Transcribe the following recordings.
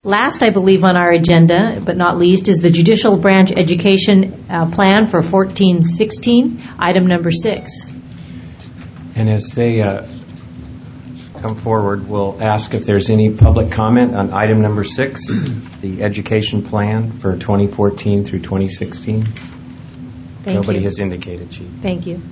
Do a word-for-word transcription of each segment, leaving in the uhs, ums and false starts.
Last, I believe, on our agenda, but not least, is the Judicial Branch Education uh, Plan for fourteen sixteen, item number six. And as they uh, come forward, we'll ask if there's any public comment on item number six, the education plan for twenty fourteen through twenty sixteen. Thank Nobody you. has indicated, Chief. Thank you.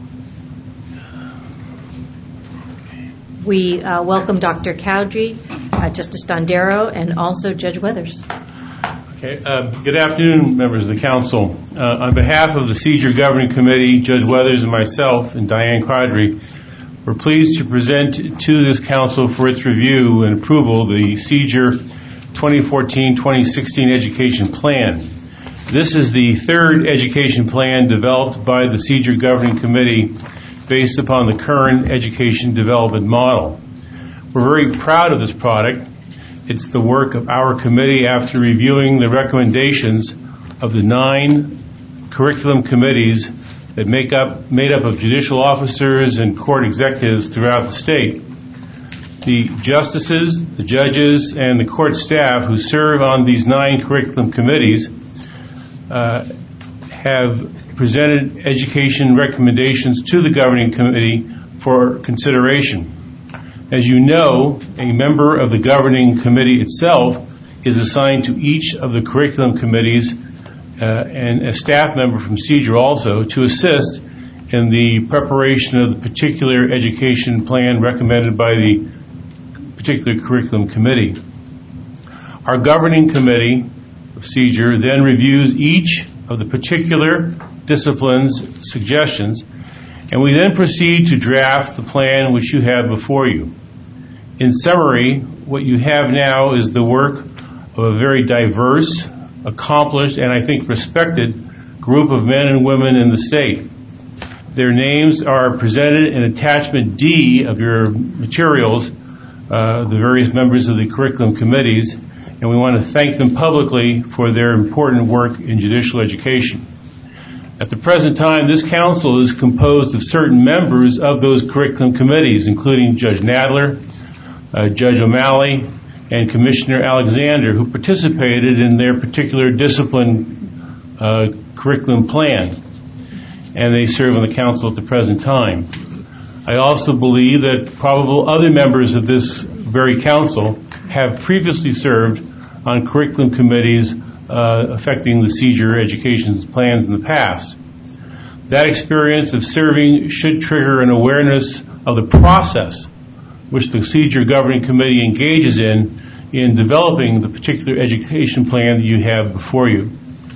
We uh, welcome Doctor Cowdery, uh, Justice Dondero, and also Judge Weathers. Okay. Uh, good afternoon, members of the Council. Uh, on behalf of the Seizure Governing Committee, Judge Weathers and myself, and Diane Cowdery, we're pleased to present to this Council for its review and approval the Seizure twenty fourteen twenty sixteen Education Plan. This is the third education plan developed by the Seizure Governing Committee based upon the current education development model. We're very proud of this product. It's the work of our committee after reviewing the recommendations of the nine curriculum committees that make up made up of judicial officers and court executives throughout the state. The justices, the judges, and the court staff who serve on these nine curriculum committees uh, have presented education recommendations to the governing committee for consideration. As you know, a member of the governing committee itself is assigned to each of the curriculum committees uh, and a staff member from Seizure also to assist in the preparation of the particular education plan recommended by the particular curriculum committee. Our governing committee of Seizure then reviews each of the particular disciplines' suggestions, and we then proceed to draft the plan which you have before you. In summary, what you have now is the work of a very diverse, accomplished, and I think respected group of men and women in the state. Their names are presented in attachment D of your materials, uh, the various members of the curriculum committees, and we want to thank them publicly for their important work in judicial education. At the present time, this council is composed of certain members of those curriculum committees, including Judge Nadler, uh, Judge O'Malley, and Commissioner Alexander, who participated in their particular discipline uh, curriculum plan, and they serve on the council at the present time. I also believe that probable other members of this very council have previously served on curriculum committees uh, affecting the Seizure education plans in the past. That experience of serving should trigger an awareness of the process which the Seizure Governing Committee engages in in developing the particular education plan that you have before you.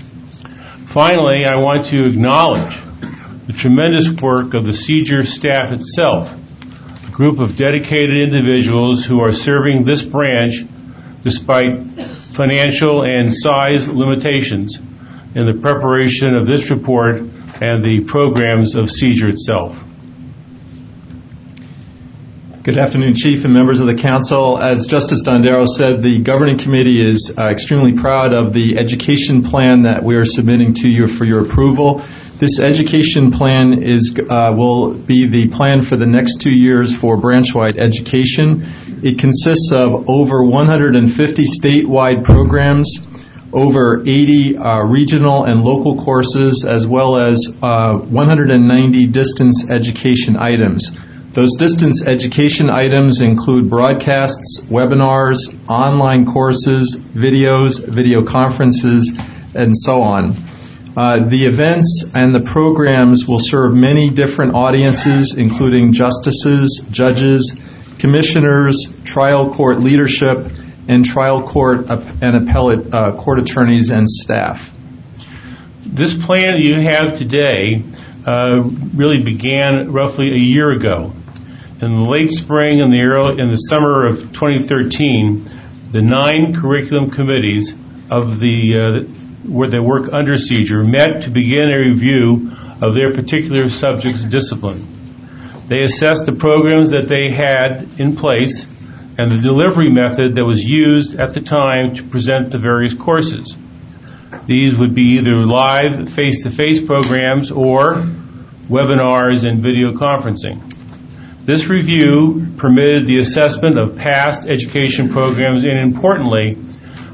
Finally, I want to acknowledge the tremendous work of the Seizure staff itself, a group of dedicated individuals who are serving this branch despite financial and size limitations in the preparation of this report and the programs of Seizure itself. Good afternoon, Chief and members of the Council. As Justice Dondero said, the Governing Committee is uh, extremely proud of the education plan that we are submitting to you for your approval. This education plan is uh, will be the plan for the next two years for branch-wide education. It consists of over one hundred fifty statewide programs, over eighty uh, regional and local courses, as well as uh, one hundred ninety distance education items. Those distance education items include broadcasts, webinars, online courses, videos, video conferences, and so on. Uh, the events and the programs will serve many different audiences, including justices, judges, commissioners, trial court leadership, and trial court and appellate uh, court attorneys and staff. This plan that you have today uh, really began roughly a year ago. In the late spring and the early in the summer of twenty thirteen, the nine curriculum committees of the uh, where they work under Seizure met to begin a review of their particular subject's discipline. They assessed the programs that they had in place and the delivery method that was used at the time to present the various courses. These would be either live face-to-face programs or webinars and video conferencing. This review permitted the assessment of past education programs and, importantly,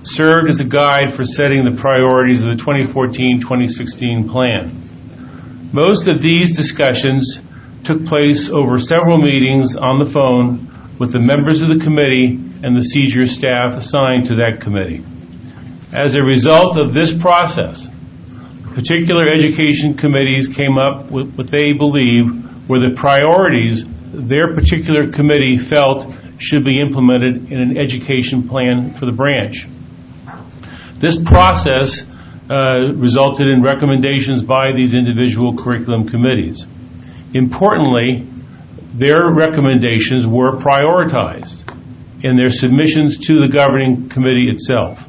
served as a guide for setting the priorities of the twenty fourteen twenty sixteen plan. Most of these discussions took place over several meetings on the phone with the members of the committee and the SEIJUR staff assigned to that committee. As a result of this process, particular education committees came up with what they believe were the priorities their particular committee felt should be implemented in an education plan for the branch. This process uh, resulted in recommendations by these individual curriculum committees. Importantly, their recommendations were prioritized in their submissions to the governing committee itself.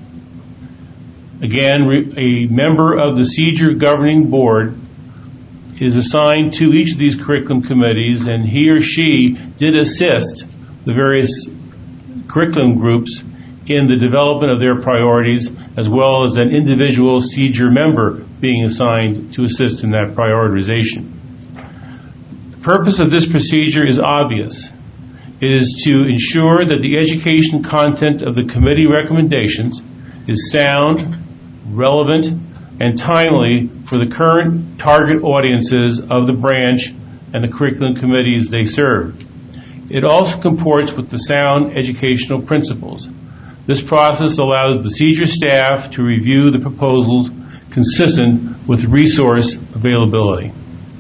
Again, a member of the SEIJUR governing board is assigned to each of these curriculum committees, and he or she did assist the various curriculum groups in the development of their priorities, as well as an individual SEIJUR member being assigned to assist in that prioritization. The purpose of this procedure is obvious. It is to ensure that the education content of the committee recommendations is sound, relevant, and timely for the current target audiences of the branch and the curriculum committees they serve. It also comports with the sound educational principles. This process allows the SEIJUR staff to review the proposals consistent with resource availability.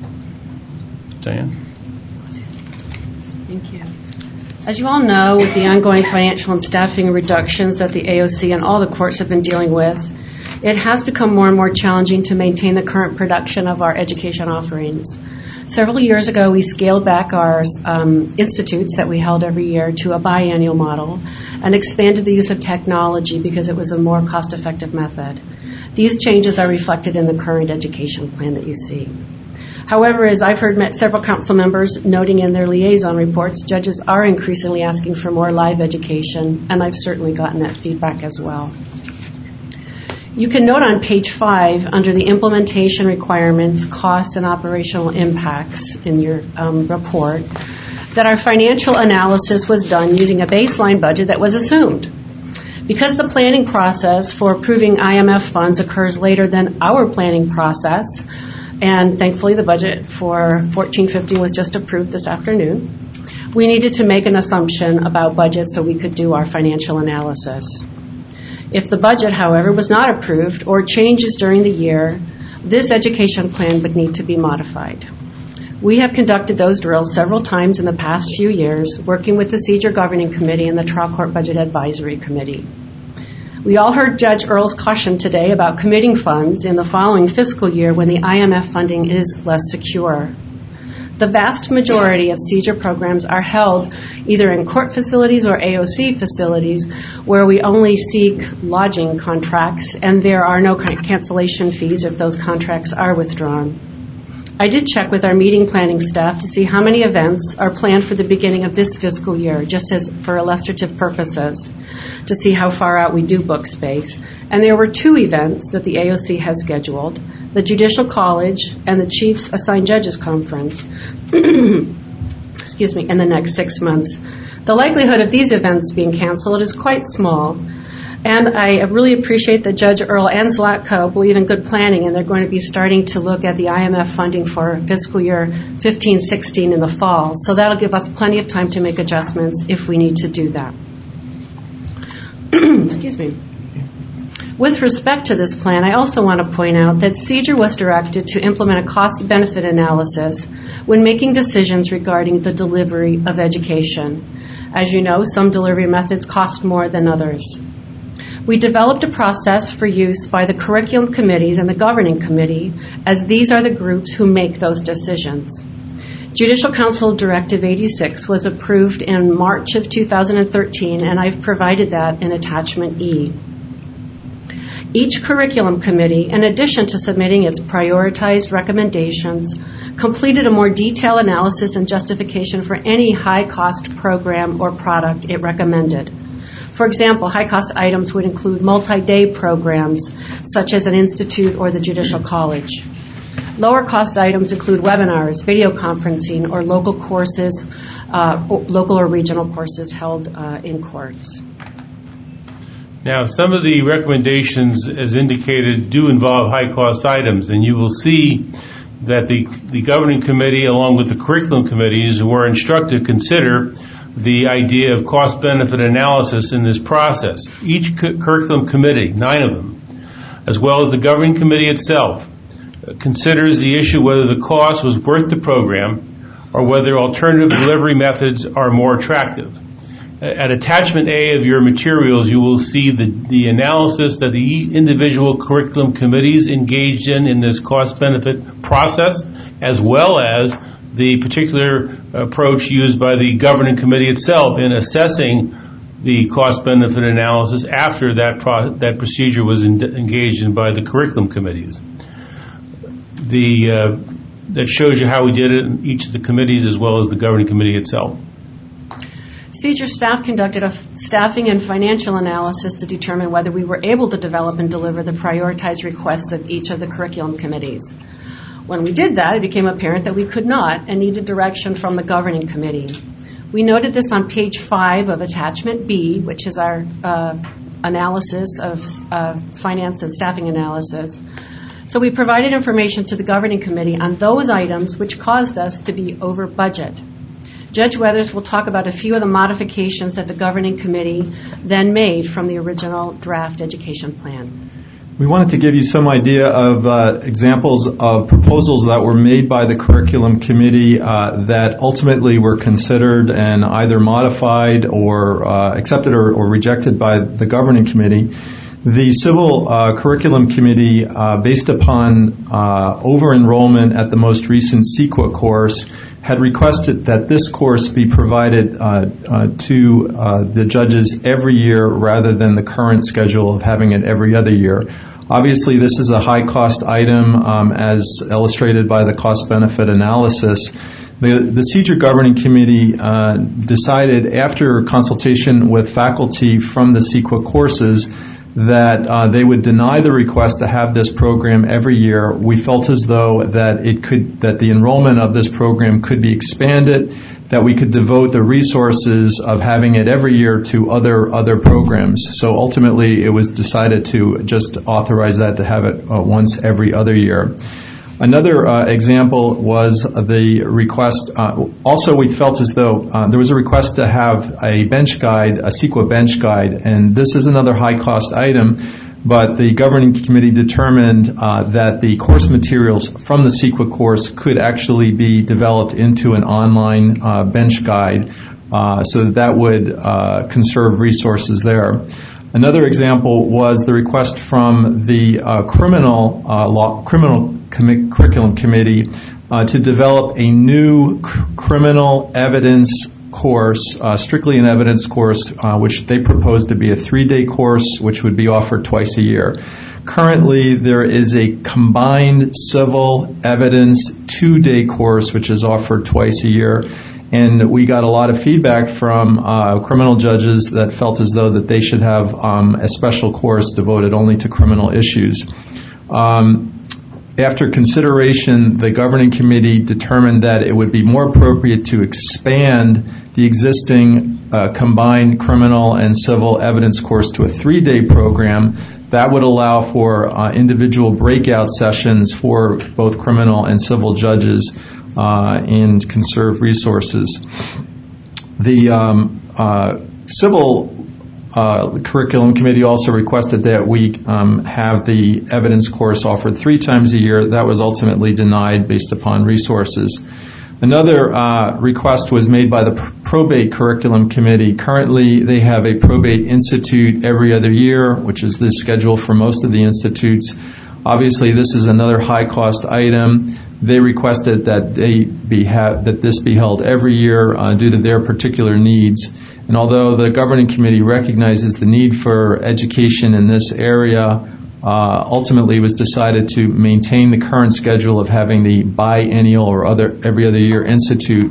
Diane? Thank you. As you all know, with the ongoing financial and staffing reductions that the A O C and all the courts have been dealing with, it has become more and more challenging to maintain the current production of our education offerings. Several years ago, we scaled back our um, institutes that we held every year to a biannual model and expanded the use of technology because it was a more cost-effective method. These changes are reflected in the current education plan that you see. However, as I've heard several council members noting in their liaison reports, judges are increasingly asking for more live education, and I've certainly gotten that feedback as well. You can note on page five, under the implementation requirements, costs, and operational impacts in your um, report, that our financial analysis was done using a baseline budget that was assumed. Because the planning process for approving I M F funds occurs later than our planning process, and thankfully the budget for fourteen fifteen was just approved this afternoon, we needed to make an assumption about budget so we could do our financial analysis. If the budget, however, was not approved or changes during the year, this education plan would need to be modified. We have conducted those drills several times in the past few years, working with the SEIJUR Governing Committee and the Trial Court Budget Advisory Committee. We all heard Judge Earle's caution today about committing funds in the following fiscal year when the I M F funding is less secure. The vast majority of SEIJUR programs are held either in court facilities or A O C facilities where we only seek lodging contracts and there are no cancellation fees if those contracts are withdrawn. I did check with our meeting planning staff to see how many events are planned for the beginning of this fiscal year, just as for illustrative purposes, to see how far out we do book space. And there were two events that the A O C has scheduled, the Judicial College and the Chiefs Assigned Judges Conference, excuse me, in the next six months. The likelihood of these events being canceled is quite small, and I really appreciate that Judge Earle and Zlatko believe in good planning, and they're going to be starting to look at the I M F funding for fiscal year fifteen sixteen in the fall, so that'll give us plenty of time to make adjustments if we need to do that. Excuse me. With respect to this plan, I also want to point out that SEIJUR was directed to implement a cost-benefit analysis when making decisions regarding the delivery of education. As you know, some delivery methods cost more than others. We developed a process for use by the curriculum committees and the governing committee, as these are the groups who make those decisions. Judicial Council Directive eighty-six was approved in March of two thousand thirteen, and I've provided that in Attachment E. Each curriculum committee, in addition to submitting its prioritized recommendations, completed a more detailed analysis and justification for any high-cost program or product it recommended. For example, high-cost items would include multi-day programs, such as an institute or the Judicial College. Lower-cost items include webinars, video conferencing, or local courses, uh, local or regional courses held uh, in courts. Now, some of the recommendations, as indicated, do involve high-cost items, and you will see that the, the governing committee, along with the curriculum committees, were instructed to consider the idea of cost-benefit analysis in this process. Each cu- curriculum committee, nine of them, as well as the governing committee itself, uh, considers the issue whether the cost was worth the program or whether alternative delivery methods are more attractive. At attachment A of your materials, you will see the, the analysis that the individual curriculum committees engaged in in this cost-benefit process, as well as the particular approach used by the governing committee itself in assessing the cost-benefit analysis after that pro- that procedure was in, engaged in by the curriculum committees. The uh, that shows you how we did it in each of the committees as well as the governing committee itself. Seizure staff conducted a staffing and financial analysis to determine whether we were able to develop and deliver the prioritized requests of each of the curriculum committees. When we did that, it became apparent that we could not and needed direction from the governing committee. We noted this on page five of attachment B, which is our uh, analysis of uh, finance and staffing analysis. So we provided information to the governing committee on those items which caused us to be over budget. Judge Weathers will talk about a few of the modifications that the governing committee then made from the original draft education plan. We wanted to give you some idea of uh, examples of proposals that were made by the curriculum committee uh, that ultimately were considered and either modified or uh, accepted or, or rejected by the governing committee. The Civil uh, Curriculum Committee, uh, based upon uh, over-enrollment at the most recent CEQA course, had requested that this course be provided uh, uh, to uh, the judges every year rather than the current schedule of having it every other year. Obviously, this is a high-cost item, um, as illustrated by the cost-benefit analysis. The, the Seizure Governing Committee uh, decided, after consultation with faculty from the CEQA courses, that uh, they would deny the request to have this program every year. We felt as though that it could, that the enrollment of this program could be expanded, that we could devote the resources of having it every year to other other programs. So ultimately, it was decided to just authorize that to have it uh, once every other year. Another uh, example was the request. Uh, also, we felt as though uh, there was a request to have a bench guide, a CEQA bench guide, and this is another high-cost item, but the governing committee determined uh, that the course materials from the CEQA course could actually be developed into an online uh, bench guide, uh, so that that would uh, conserve resources there. Another example was the request from the uh, criminal uh, law, criminal com- curriculum committee uh, to develop a new cr- criminal evidence course, uh, strictly an evidence course, uh, which they proposed to be a three-day course, which would be offered twice a year. Currently, there is a combined civil evidence two-day course, which is offered twice a year. And we got a lot of feedback from uh, criminal judges that felt as though that they should have um, a special course devoted only to criminal issues. Um, after consideration, the governing committee determined that it would be more appropriate to expand the existing uh, combined criminal and civil evidence course to a three-day program. That would allow for uh, individual breakout sessions for both criminal and civil judges uh, and conserve resources. The um, uh, civil uh, curriculum committee also requested that we um, have the evidence course offered three times a year. That was ultimately denied based upon resources. Another uh, request was made by the pr- probate curriculum committee. Currently, they have a probate institute every other year, which is the schedule for most of the institutes. Obviously, this is another high-cost item. They requested that they be ha- that this be held every year uh, due to their particular needs. And although the governing committee recognizes the need for education in this area, Uh, ultimately, it was decided to maintain the current schedule of having the biennial or other every other year institute.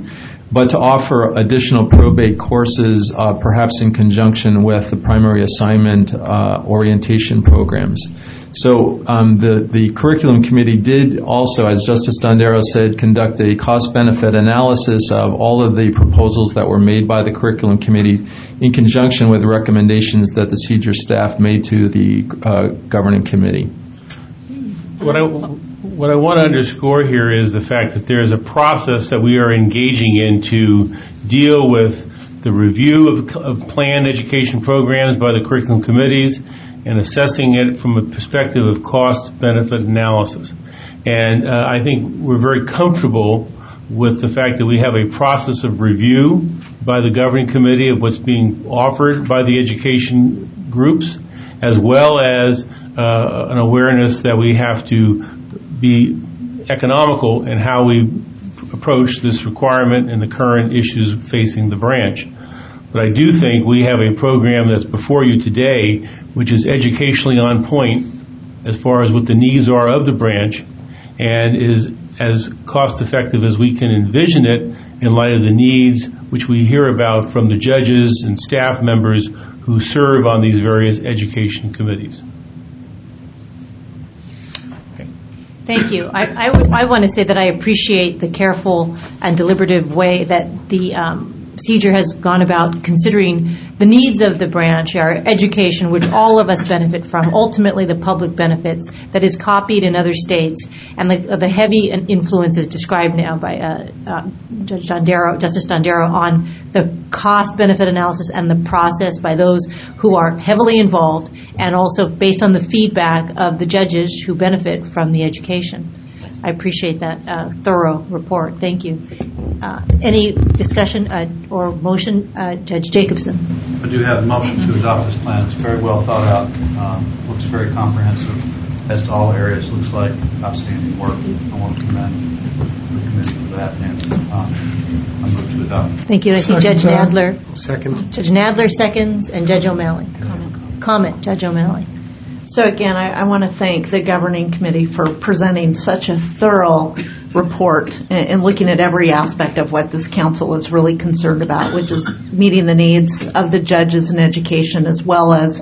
but to offer additional probate courses, uh, perhaps in conjunction with the primary assignment uh, orientation programs. So um, the, the curriculum committee did also, as Justice Dondero said, conduct a cost-benefit analysis of all of the proposals that were made by the curriculum committee in conjunction with the recommendations that the C E J R staff made to the uh, governing committee. What I, what I want to underscore here is the fact that there is a process that we are engaging in to deal with the review of, of planned education programs by the curriculum committees and assessing it from a perspective of cost-benefit analysis. And uh, I think we're very comfortable with the fact that we have a process of review by the governing committee of what's being offered by the education groups, as well as uh, an awareness that we have to be economical in how we approach this requirement and the current issues facing the branch. But I do think we have a program that's before you today, which is educationally on point as far as what the needs are of the branch, and is as cost effective as we can envision it in light of the needs which we hear about from the judges and staff members who serve on these various education committees. Thank you. I, I, would, I want to say that I appreciate the careful and deliberative way that the um, C E J R has gone about considering the needs of the branch, our education, which all of us benefit from, ultimately the public benefits, that is copied in other states, and the, the heavy influences described now by uh, uh, Judge Dondero, Justice Dondero, on the cost-benefit analysis and the process by those who are heavily involved, and also based on the feedback of the judges who benefit from the education. I appreciate that uh, thorough report. Thank you. Uh, any discussion uh, or motion? Uh, Judge Jacobson. I do have a motion to adopt this plan. It's very well thought out. Um, looks very comprehensive as to all areas. Looks like outstanding work. I want to commend the committee for that, and um, I move to adopt. Thank you. I see Judge Nadler. Second. Judge Nadler seconds, and Judge O'Malley. Comment. Comment, Judge O'Malley. So again, I, I want to thank the governing committee for presenting such a thorough report and, and looking at every aspect of what this council is really concerned about, which is meeting the needs of the judges in education, as well as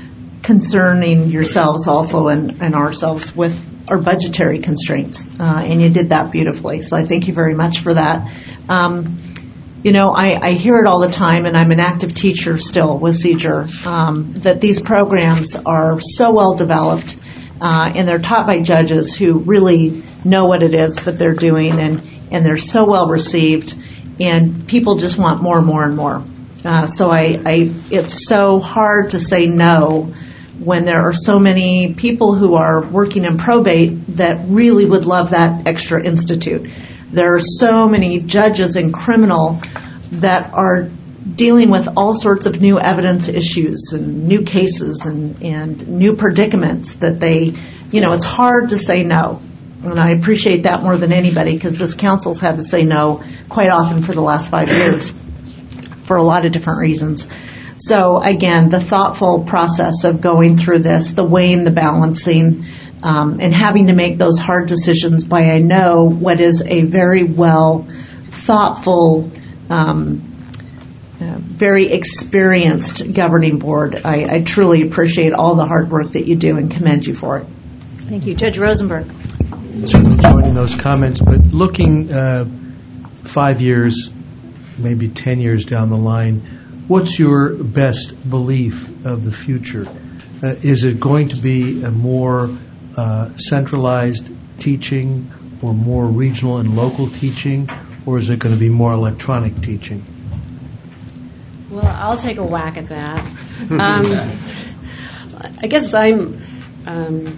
concerning yourselves also and, and ourselves with our budgetary constraints. Uh, and you did that beautifully. So I thank you very much for that. Um, You know, I, I hear it all the time, and I'm an active teacher still with C E J R, um, that these programs are so well developed, uh, and they're taught by judges who really know what it is that they're doing, and, and they're so well received, and people just want more and more and more. Uh, so I, I, it's so hard to say no when there are so many people who are working in probate that really would love that extra institute. There are so many judges in criminal that are dealing with all sorts of new evidence issues and new cases and, and new predicaments that they, you know, it's hard to say no. And I appreciate that more than anybody, because this council's had to say no quite often for the last five years for a lot of different reasons. So, again, the thoughtful process of going through this, the weighing, the balancing, Um, and having to make those hard decisions by, I know, what is a very well thoughtful, um, uh, very experienced governing board. I, I truly appreciate all the hard work that you do and commend you for it. Thank you. Judge Rosenberg. Certainly joining those comments, but looking uh, five years, maybe ten years down the line, what's your best belief of the future? Uh, is it going to be a more Uh, centralized teaching or more regional and local teaching, or is it going to be more electronic teaching? Well, I'll take a whack at that. Um, I guess I'm, um,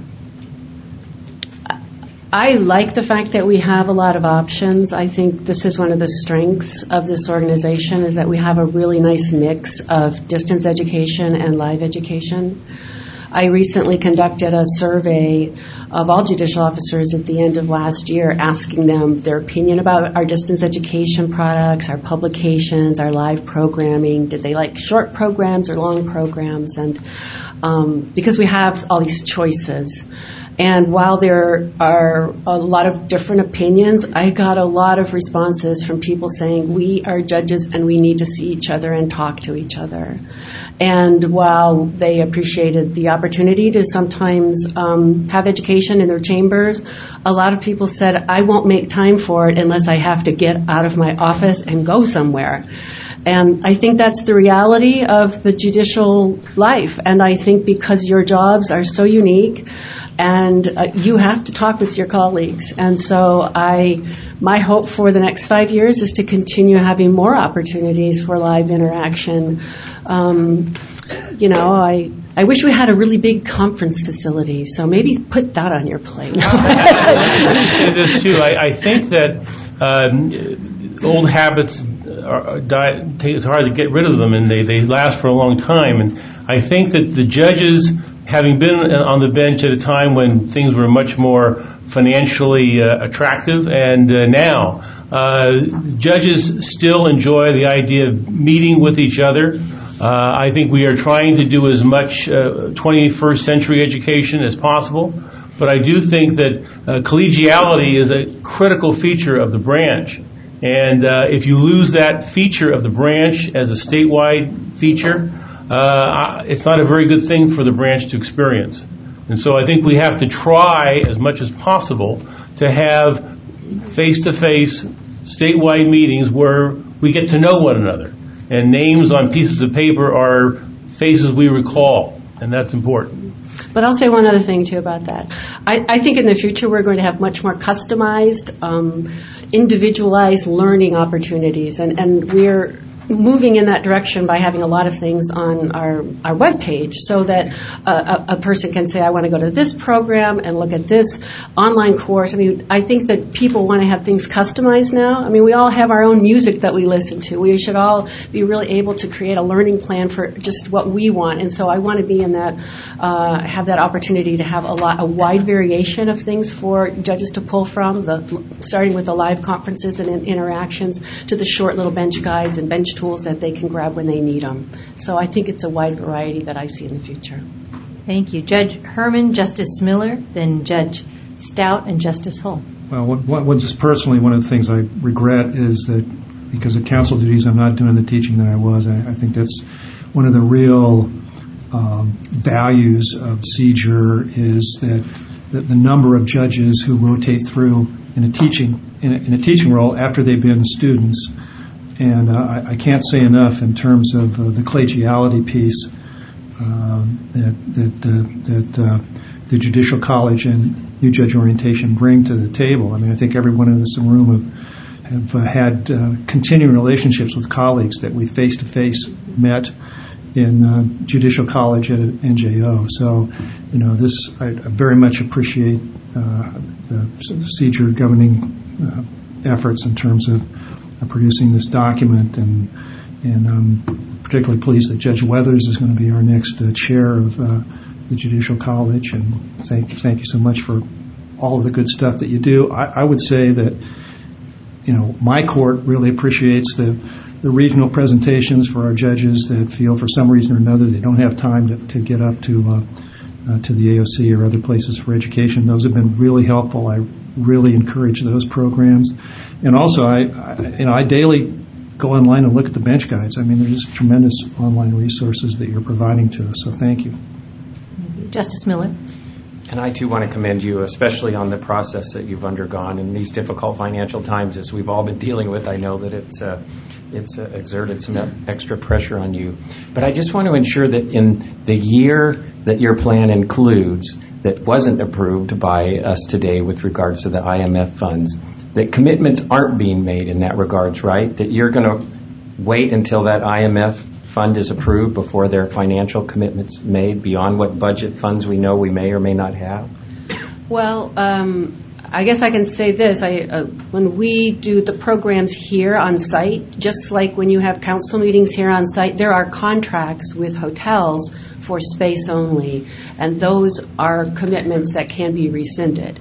I like the fact that we have a lot of options. I think this is one of the strengths of this organization, is that we have a really nice mix of distance education and live education. I recently conducted a survey of all judicial officers at the end of last year, asking them their opinion about our distance education products, our publications, our live programming. Did they like short programs or long programs? And um, because we have all these choices, And while there are a lot of different opinions, I got a lot of responses from people saying, we are judges and we need to see each other and talk to each other. And while they appreciated the opportunity to sometimes um, have education in their chambers, a lot of people said, I won't make time for it unless I have to get out of my office and go somewhere. And I think that's the reality of the judicial life. And I think because your jobs are so unique, and uh, you have to talk with your colleagues. And so I, my hope for the next five years is to continue having more opportunities for live interaction. Um, you know, I I wish we had a really big conference facility, so maybe put that on your plate. I say this too. I, I think that um, old habits are, die, it's hard to get rid of them, and they, they last for a long time. And I think that the judges, having been on the bench at a time when things were much more financially uh, attractive, and uh, now uh, judges still enjoy the idea of meeting with each other. Uh, I think we are trying to do as much uh, twenty-first century education as possible, but I do think that uh, collegiality is a critical feature of the branch. And uh, if you lose that feature of the branch as a statewide feature, uh, it's not a very good thing for the branch to experience. And so I think we have to try as much as possible to have face-to-face statewide meetings where we get to know one another. And names on pieces of paper are faces we recall, and that's important. But I'll say one other thing, too, about that. I, I think in the future we're going to have much more customized, um, individualized learning opportunities, and, and we're moving in that direction by having a lot of things on our, our webpage so that uh, a, a person can say, I want to go to this program and look at this online course. I mean, I think that people want to have things customized now. I mean, we all have our own music that we listen to. We should all be really able to create a learning plan for just what we want. And so I want to be in that, uh, have that opportunity to have a lot, a wide variation of things for judges to pull from, the, starting with the live conferences and in, interactions to the short little bench guides and bench tools that they can grab when they need them. So I think it's a wide variety that I see in the future. Thank you. Judge Herman, Justice Miller, then Judge Stout, and Justice Hull. Well, one, one, just personally, one of the things I regret is that because of council duties, I'm not doing the teaching that I was. I, I think that's one of the real um, values of C J U R is that the, the number of judges who rotate through in a teaching in a, in a teaching role after they've been students. And uh, I, I can't say enough in terms of uh, the collegiality piece uh, that that, uh, that uh, the Judicial College and New Judge Orientation bring to the table. I mean, I think everyone in this room have, have uh, had uh, continuing relationships with colleagues that we face-to-face met in uh, Judicial College at N J O. So, you know, this I, I very much appreciate uh, the C J U R governing uh, efforts in terms of Uh, producing this document, and and um, particularly pleased that Judge Weathers is going to be our next uh, chair of uh, the Judicial College. And thank thank you so much for all of the good stuff that you do. I, I would say that you know my court really appreciates the the regional presentations for our judges that feel for some reason or another they don't have time to, to get up to uh, uh, to the A O C or other places for education. Those have been really helpful. I really encourage those programs. And also, I, I, you know, I daily go online and look at the bench guides. I mean, there's just tremendous online resources that you're providing to us. So thank you. Justice Miller. And I, too, want to commend you, especially on the process that you've undergone in these difficult financial times, as we've all been dealing with. I know that it's uh, it's uh, exerted some extra pressure on you. But I just want to ensure that in the year that your plan includes that wasn't approved by us today with regards to the I M F funds, that commitments aren't being made in that regards, right? That you're going to wait until that I M F fund is approved before there are financial commitments made beyond what budget funds we know we may or may not have? Well, um, I guess I can say this. I, uh, when we do the programs here on site, just like when you have council meetings here on site, there are contracts with hotels for space only, and those are commitments that can be rescinded.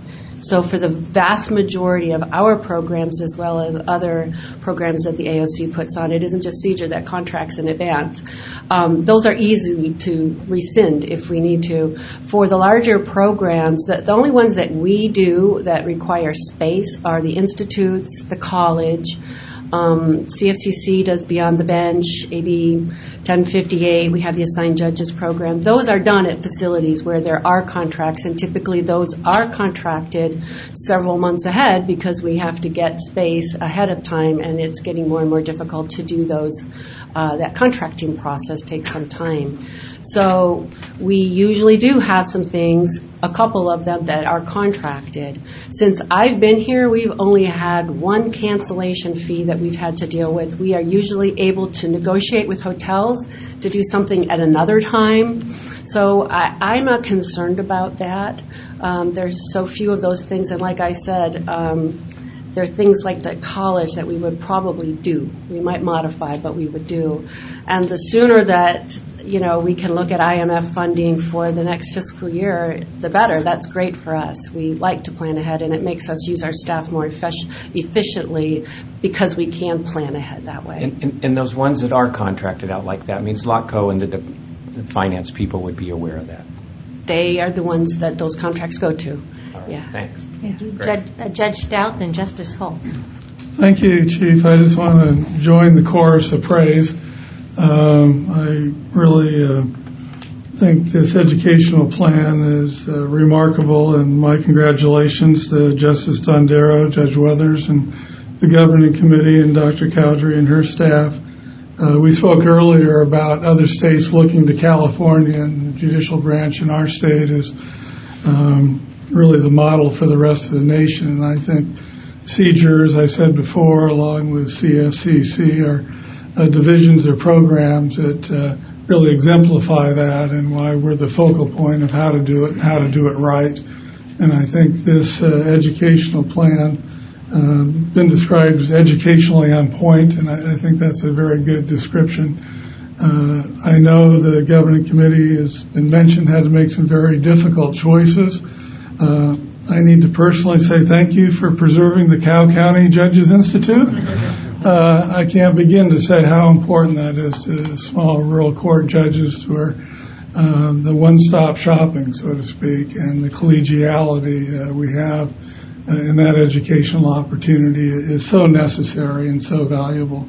So for the vast majority of our programs, as well as other programs that the A O C puts on, it isn't just Seizure that contracts in advance. Um, those are easy to rescind if we need to. For the larger programs, the, the only ones that we do that require space are the institutes, the college. Um, C F C C does Beyond the Bench, A B ten fifty-eight, we have the Assigned Judges program. Those are done at facilities where there are contracts, and typically those are contracted several months ahead because we have to get space ahead of time, and it's getting more and more difficult to do those. Uh, that contracting process takes some time. So we usually do have some things, a couple of them that are contracted. Since I've been here, we've only had one cancellation fee that we've had to deal with. We are usually able to negotiate with hotels to do something at another time. So I, I'm not concerned about that. Um, there's so few of those things, and like I said, um, there are things like the college that we would probably do. We might modify, but we would do. And the sooner that, you know, we can look at I M F funding for the next fiscal year, the better. That's great for us. We like to plan ahead, and it makes us use our staff more effic- efficiently because we can plan ahead that way. And, and, and those ones that are contracted out like that means LOTCO and the, the finance people would be aware of that. They are the ones that those contracts go to. All right, yeah. Thanks. Yeah. Judge, uh, Judge Stout and Justice Hull. Thank you, Chief. I just want to join the chorus of praise. Um, I really uh, think this educational plan is uh, remarkable, and my congratulations to Justice Dondero, Judge Weathers, and the governing committee, and Doctor Cowdery and her staff. Uh, we spoke earlier about other states looking to California, and the judicial branch in our state is um, really the model for the rest of the nation. And I think Seizure, as I said before, along with C F C C, are uh, divisions or programs that uh, really exemplify that, and why we're the focal point of how to do it and how to do it right. And I think this uh, educational plan uh, been described as educationally on point, and I, I think that's a very good description. Uh, I know the governing committee has been mentioned had to make some very difficult choices. Uh, I need to personally say thank you for preserving the Cow County Judges Institute. Uh, I can't begin to say how important that is to small rural court judges, who are uh, the one-stop shopping, so to speak, and the collegiality uh, we have uh, in that educational opportunity is so necessary and so valuable.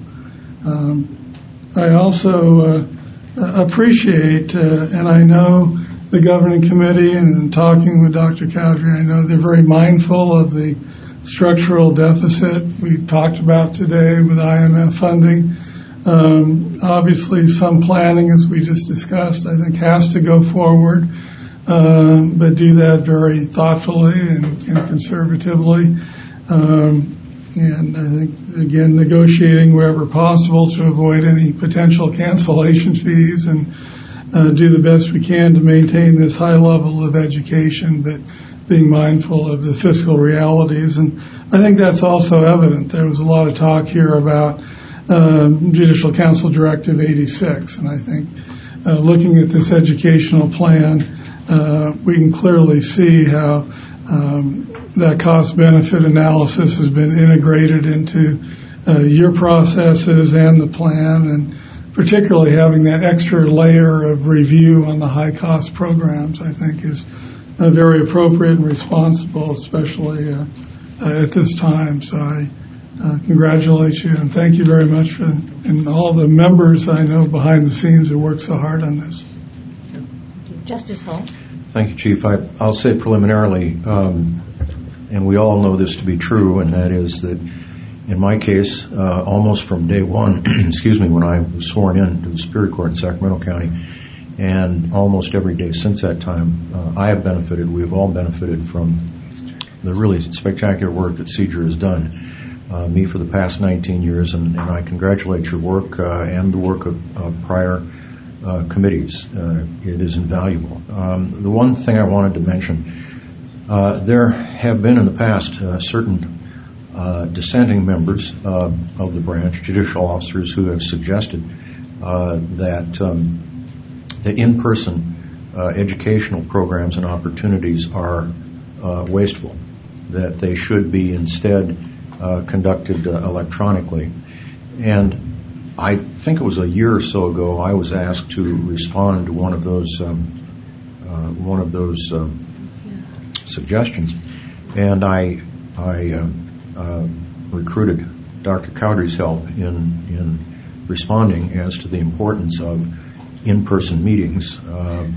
Um, I also uh, appreciate, uh, and I know the governing committee, and talking with Doctor Cowdery, I know they're very mindful of the structural deficit we've talked about today with I M F funding. Um, obviously, some planning, as we just discussed, I think has to go forward, uh, but do that very thoughtfully and, and conservatively. Um, and I think, again, negotiating wherever possible to avoid any potential cancellation fees, and Uh, do the best we can to maintain this high level of education, but being mindful of the fiscal realities. And I think that's also evident. There was a lot of talk here about um, Judicial Council Directive eighty-six, and I think uh, looking at this educational plan, uh, we can clearly see how um, that cost-benefit analysis has been integrated into uh, your processes and the plan, and particularly having that extra layer of review on the high-cost programs, I think, is uh, very appropriate and responsible, especially uh, uh, at this time. So I uh, congratulate you and thank you very much for, and all the members I know behind the scenes who work so hard on this. Justice Hull. Thank you, Chief. I, I'll say preliminarily, um, and we all know this to be true, and that is that in my case, uh, almost from day one, excuse me, when I was sworn in to the Superior Court in Sacramento County, and almost every day since that time, uh, I have benefited, we have all benefited from the really spectacular work that Seizure has done, uh, me for the past nineteen years, and, and I congratulate your work uh, and the work of uh, prior uh, committees. Uh, it is invaluable. Um, the one thing I wanted to mention, uh, there have been in the past uh, certain Uh, dissenting members uh, of the branch, judicial officers, who have suggested uh, that um, the in-person uh, educational programs and opportunities are uh, wasteful. that they should be instead uh, conducted uh, electronically. And I think it was a year or so ago I was asked to respond to one of those um, uh, one of those um, suggestions, and I I uh, uh, recruited Doctor Cowdery's help in in responding as to the importance of in-person meetings. Uh,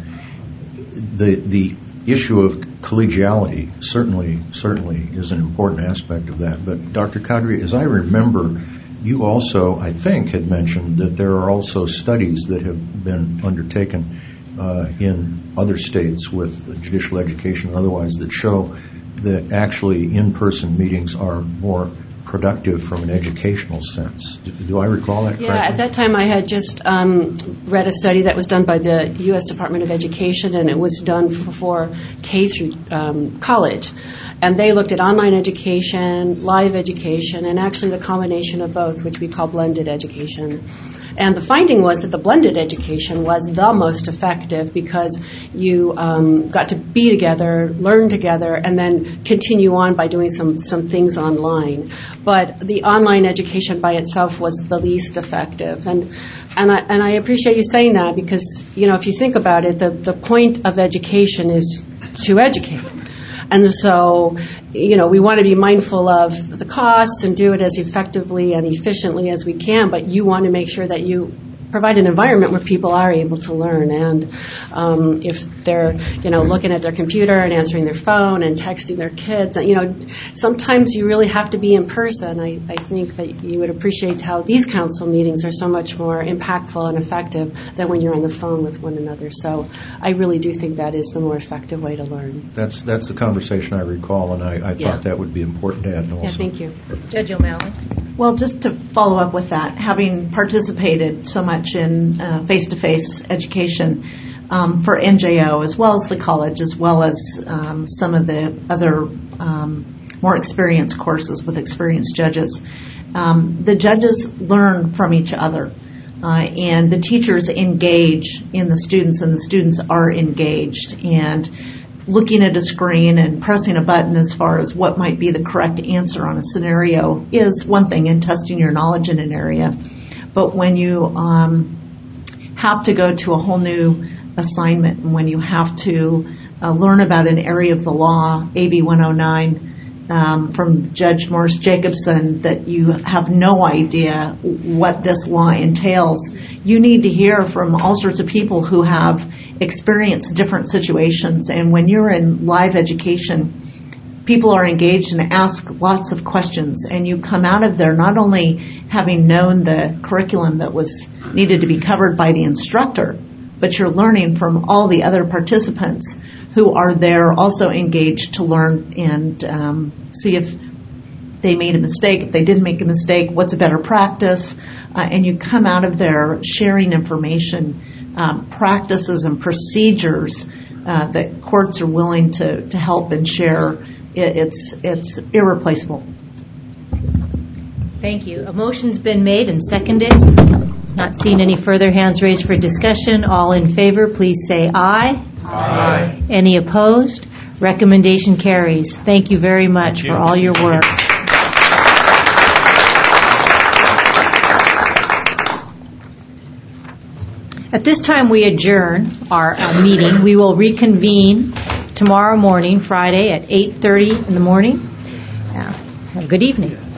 the the issue of collegiality certainly certainly is an important aspect of that. But Doctor Cowdery, as I remember, you also, I think, had mentioned that there are also studies that have been undertaken uh, in other states with judicial education or otherwise that show that actually in-person meetings are more productive from an educational sense. Do, do I recall that correctly? Yeah, at that time I had just um, read a study that was done by the U S Department of Education, and it was done for, for K through um, college. And they looked at online education, live education, and actually the combination of both, which we call blended education. And the finding was that the blended education was the most effective because you um, got to be together, learn together, and then continue on by doing some, some things online. But the online education by itself was the least effective. And and I, and I appreciate you saying that because, you know, if you think about it, the, the point of education is to educate. And so, you know, we want to be mindful of the costs and do it as effectively and efficiently as we can, but you want to make sure that you provide an environment where people are able to learn. And um, if they're, you know, looking at their computer and answering their phone and texting their kids, you know, sometimes you really have to be in person. I, I think that you would appreciate how these council meetings are so much more impactful and effective than when you're on the phone with one another. So I really do think that is the more effective way to learn. That's that's the conversation I recall, and I, I Yeah. thought that would be important to add also. Yeah, thank you. Judge O'Malley. Well, just to follow up with that, having participated so much in uh, face-to-face education um, for N J O, as well as the college, as well as um, some of the other um, more experienced courses with experienced judges, um, the judges learn from each other. Uh, and the teachers engage in the students, and the students are engaged. And looking at a screen and pressing a button as far as what might be the correct answer on a scenario is one thing, and testing your knowledge in an area. But when you um, have to go to a whole new assignment, and when you have to uh, learn about an area of the law, A B one oh nine, um, from Judge Morris Jacobson, that you have no idea what this law entails, you need to hear from all sorts of people who have experienced different situations. And when you're in live education, people are engaged and ask lots of questions, and you come out of there not only having known the curriculum that was needed to be covered by the instructor, but you're learning from all the other participants who are there also engaged to learn and um, see if they made a mistake. If they didn't make a mistake, what's a better practice? Uh, and you come out of there sharing information, um, practices and procedures uh, that courts are willing to, to help and share. It, it's, it's irreplaceable. Thank you. A motion's been made and seconded. Not seeing any further hands raised for discussion. All in favor, please say aye. Aye. Any opposed? Recommendation carries. Thank you very much for all your work. At this time, we adjourn our uh, meeting. We will reconvene tomorrow morning, Friday, at eight thirty in the morning. Uh, have a good evening.